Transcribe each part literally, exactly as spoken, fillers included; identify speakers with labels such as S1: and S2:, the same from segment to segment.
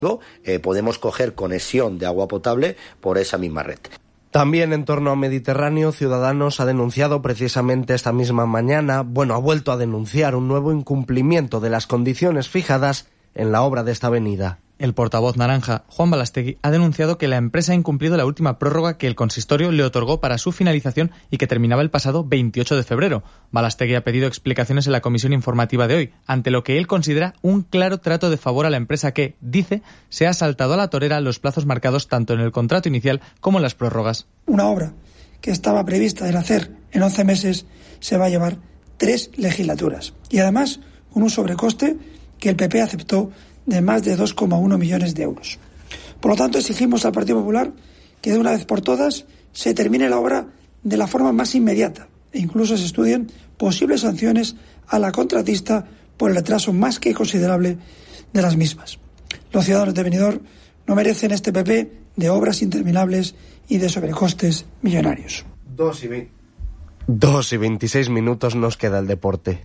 S1: eh, podemos coger conexión de agua potable por esa misma red.
S2: También en torno a Mediterráneo, Ciudadanos ha denunciado precisamente esta misma mañana, bueno, ha vuelto a denunciar un nuevo incumplimiento de las condiciones fijadas en la obra de esta avenida.
S3: El portavoz naranja, Juan Balastegui, ha denunciado que la empresa ha incumplido la última prórroga que el consistorio le otorgó para su finalización y que terminaba el pasado veintiocho de febrero. Balastegui ha pedido explicaciones en la comisión informativa de hoy, ante lo que él considera un claro trato de favor a la empresa que, dice, se ha saltado a la torera los plazos marcados tanto en el contrato inicial como en las prórrogas.
S4: Una obra que estaba prevista en hacer en once meses se va a llevar tres legislaturas. Y además, con un sobrecoste que el P P aceptó de más de dos coma uno millones de euros. Por lo tanto, exigimos al Partido Popular que de una vez por todas se termine la obra de la forma más inmediata e incluso se estudien posibles sanciones a la contratista por el retraso más que considerable de las mismas. Los ciudadanos de Benidorm no merecen este P P de obras interminables y de sobrecostes millonarios.
S2: Dos y, ve- Dos y veintiséis minutos nos queda el deporte.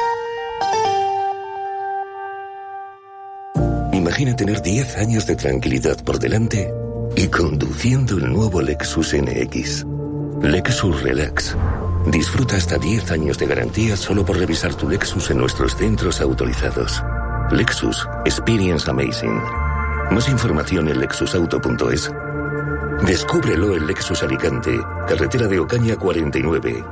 S5: Imagina tener diez años de tranquilidad por delante y conduciendo el nuevo Lexus N X. Lexus Relax. Disfruta hasta diez años de garantía solo por revisar tu Lexus en nuestros centros autorizados. Lexus Experience Amazing. Más información en lexus auto punto es. Descúbrelo en Lexus Alicante, carretera de Ocaña cuarenta y nueve.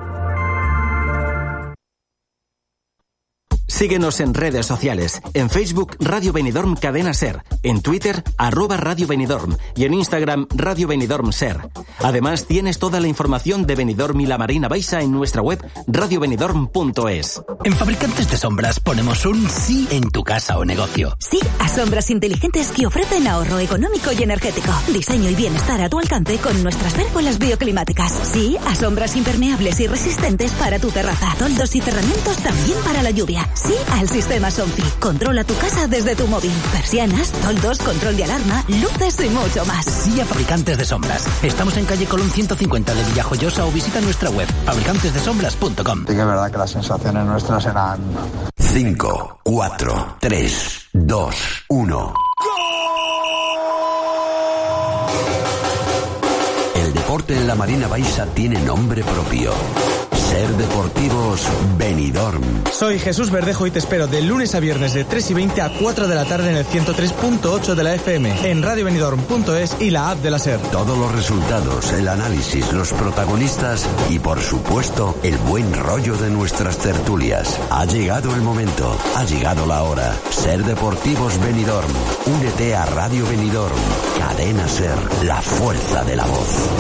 S6: Síguenos en redes sociales. En Facebook, Radio Benidorm Cadena Ser. En Twitter, arroba Radio Benidorm. Y en Instagram, Radio Benidorm Ser. Además, tienes toda la información de Benidorm y la Marina Baixa en nuestra web radio benidorm punto es.
S7: En Fabricantes de Sombras ponemos un sí en tu casa o negocio.
S8: Sí a sombras inteligentes que ofrecen ahorro económico y energético. Diseño y bienestar a tu alcance con nuestras pérgolas bioclimáticas. Sí a sombras impermeables y resistentes para tu terraza. Toldos y cerramientos también para la lluvia. Sí al sistema Somfy. Controla tu casa desde tu móvil. Persianas, toldos, control de alarma, luces y mucho más.
S7: Sí a Fabricantes de Sombras. Estamos en calle Colón ciento cincuenta de Villajoyosa o visita nuestra web fabricantes de sombras punto com.
S9: Sí que es verdad que las sensaciones nuestras eran...
S10: cinco, cuatro, tres, dos, uno. El deporte en la Marina Baixa tiene nombre propio. Ser Deportivos Benidorm.
S3: Soy Jesús Verdejo y te espero de lunes a viernes de tres y veinte a cuatro de la tarde en el ciento tres punto ocho de la F M, en radio benidorm punto es y la app de la SER.
S10: Todos los resultados, el análisis, los protagonistas y, por supuesto, el buen rollo de nuestras tertulias. Ha llegado el momento, ha llegado la hora. Ser Deportivos Benidorm. Únete a Radio Benidorm. Cadena SER, la fuerza de la voz.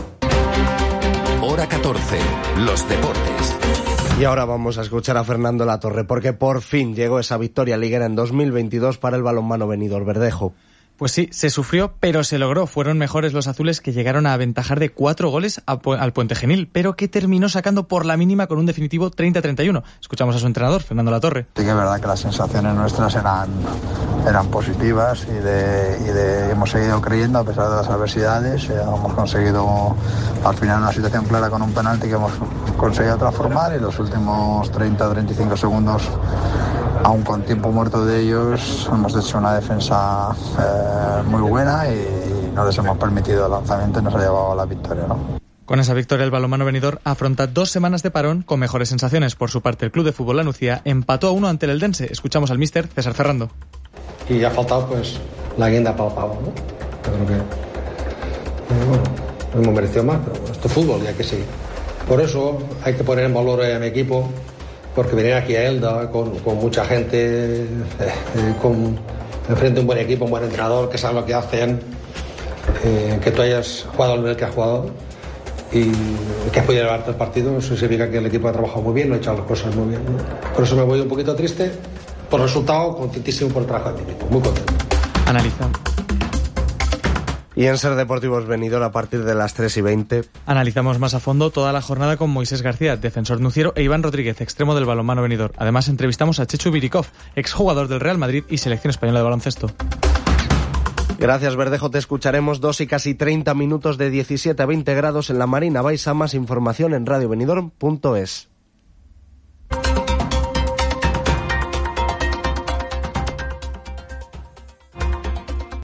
S5: Hora catorce, los deportes.
S2: Y ahora vamos a escuchar a Fernando Latorre, porque por fin llegó esa victoria liguera en dos mil veintidós para el balonmano Benidorm Verdejo.
S3: Pues sí, se sufrió, pero se logró. Fueron mejores los azules, que llegaron a aventajar de cuatro goles a Pu- al Puente Genil, pero que terminó sacando por la mínima con un definitivo treinta a treinta y uno. Escuchamos a su entrenador, Fernando Latorre.
S9: Sí que es verdad que las sensaciones nuestras eran, eran positivas y, de, y de, hemos seguido creyendo a pesar de las adversidades. Eh, hemos conseguido al final una situación clara con un penalti que hemos conseguido transformar, y los últimos treinta a treinta y cinco segundos, aún con tiempo muerto de ellos, hemos hecho una defensa eh, muy buena y no les hemos permitido el lanzamiento y nos ha llevado a la victoria, ¿no?
S3: Con esa victoria, el balonmano Benidorm afronta dos semanas de parón con mejores sensaciones. Por su parte, el Club de Fútbol La Nucía empató a uno ante el Eldense. Escuchamos al míster César Ferrando.
S11: Y ha faltado pues la guinda para el pavo, ¿no? Yo creo que eh, bueno, no hemos merecido más, pero bueno, esto es fútbol y hay que seguir. Por eso hay que poner en valor a mi equipo, porque venir aquí a Elda con, con mucha gente, eh, con enfrente un buen equipo, un buen entrenador que sabe lo que hacen, eh, que tú hayas jugado al nivel que has jugado y que has podido llevarte el partido, eso significa que el equipo ha trabajado muy bien, lo ha hecho las cosas muy bien, ¿no? Por eso me voy un poquito triste por el resultado, contentísimo por el trabajo de mi equipo, muy contento.
S3: Analiza.
S2: Y en Ser Deportivos Benidorm, a partir de las tres y veinte...
S3: Analizamos más a fondo toda la jornada con Moisés García, defensor nuciero, e Iván Rodríguez, extremo del balonmano Benidorm. Además, entrevistamos a Chechu Birikov, exjugador del Real Madrid y selección española de baloncesto.
S2: Gracias, Verdejo. Te escucharemos dos y casi treinta minutos de diecisiete a veinte grados en la Marina Baixa. Más información en radio benidorm punto es.